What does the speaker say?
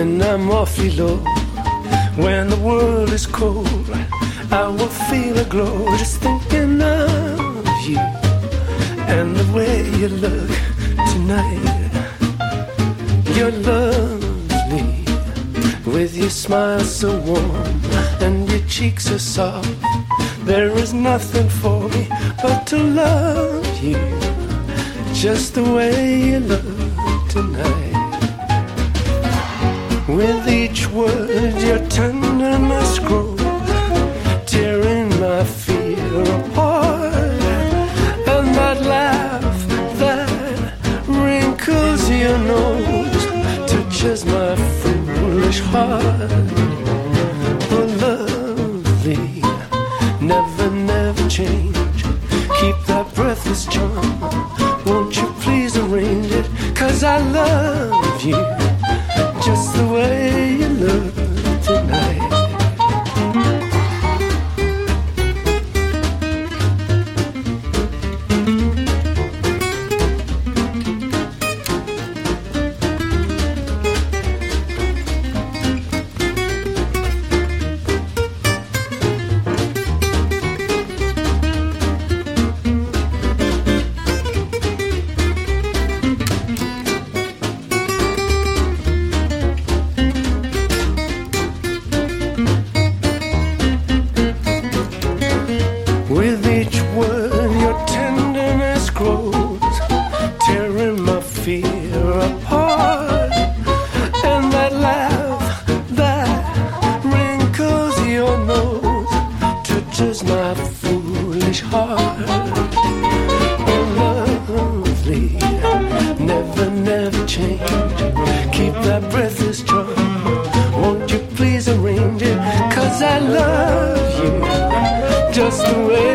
when I'm awfully low, when the world is cold, I will feel a glow just thinking of you and the way you look tonight. You're lovely with your smile so warm and your cheeks are soft. There is nothing for me but to love you just the way you look tonight. With each word your tenderness grows, tearing my fear apart. And that laugh that wrinkles your nose touches my foolish heart. Oh, lovely, never, never change. Keep that breathless charm. Won't you please arrange it? 'Cause I love you just the way you look tonight. With each word your tenderness grows, tearing my fear apart. And that laugh that wrinkles your nose touches my foolish heart. Oh, lovely, never, never change. Keep that breathless charm. Won't you please arrange it? 'Cause I love you just the way